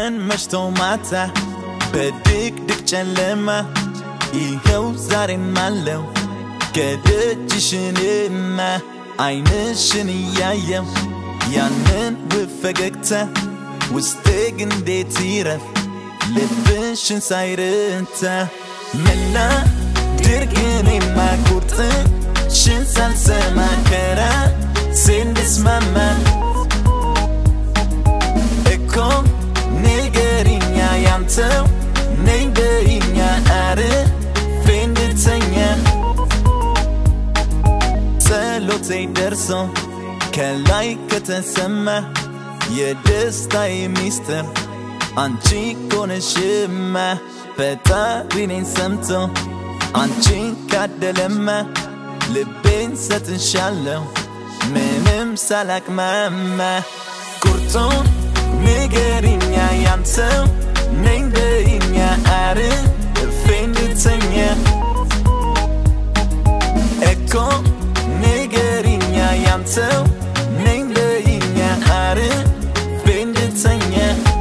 ቀን መሽቶ ማታ በድቅድቅ ጨለማ ይኸው ዛሬም አለው ከደጅሽንማ አይንሽን እያየው ያንን በፈገግታ ውስጤ ግን እንዴት ይረፍ ልብሽን ሳይረታ መላ ድርግኔማ ቁርጥሽን ሳልሰማ ከራሴ እንድስማማ እኮ ንገሪኛ ያንተው ነኝ በይኛ አርፌ እንድተኛ ጸሎቴ ደርሶ ከላይ ከተሰማ የደስታዬ ሚስጥር አንቺ ኮነሽማ ፈጣሪ ነኝ ሰምቶ አንቺን ካደለማ ልቤን ሰጥሻለሁ ምንም ሳላቅማማ ቁርጡን ንገሪኛ ያንተው ነኝ በይኛ አርፌ እንድተኛ እኮ ንገሪኛ ያንተው ነኝ በይኛ አርፌ እንድተኛ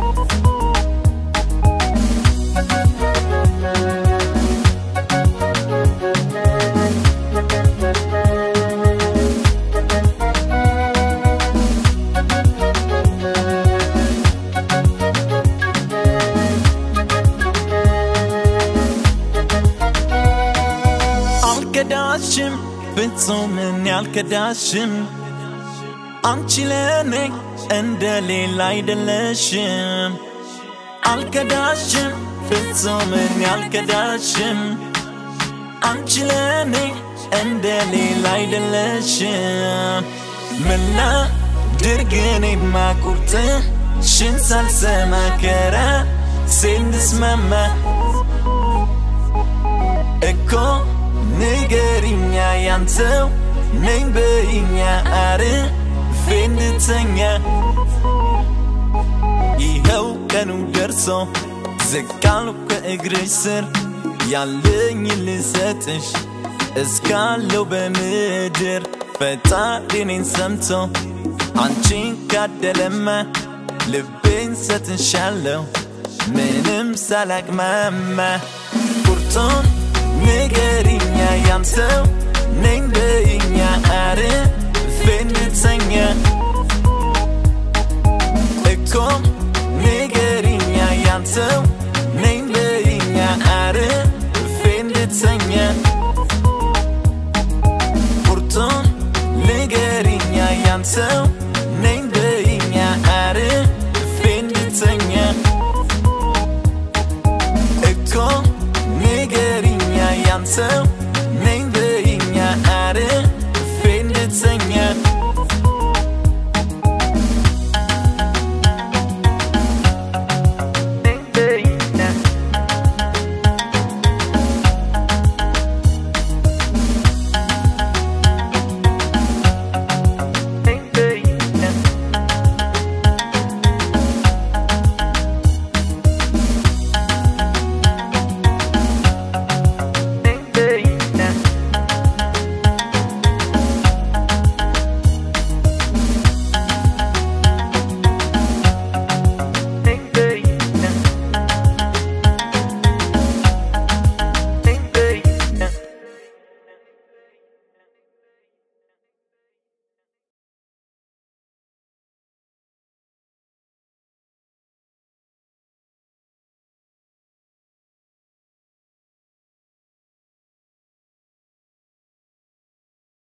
አልከዳሽም ፍጹምን ያልከዳሽም አንቺ ለኔ እንደሌላ አይደለሽም አልከዳሽም ፍጹምን ያልከዳሽም አንቺ ለኔ እንደሌላ አይደለሽም መላ ድርግኔማ ቁርጥሽን ሳልሰማ ከራሴ እንድስማማ እኮ ንገሪኛ ያንተው ነኝ በይኛ አርፌ እንድተኛ ይኸው ቀኑ ደርሶ ዝቅ አልኩ ከእግርሽ ስር ያለኝ ልሰጥሽ እስካለው በምድር ፈጣሪ ነኝ ሰምቶ አንቺን ካደለማ ልቤን ሰጥሻለሁ ምንም ሳላቅማማ ቁርጡን ንገሪኛ ያንተው ነኝ በይኛ አርፌ እንድተኛ እኮ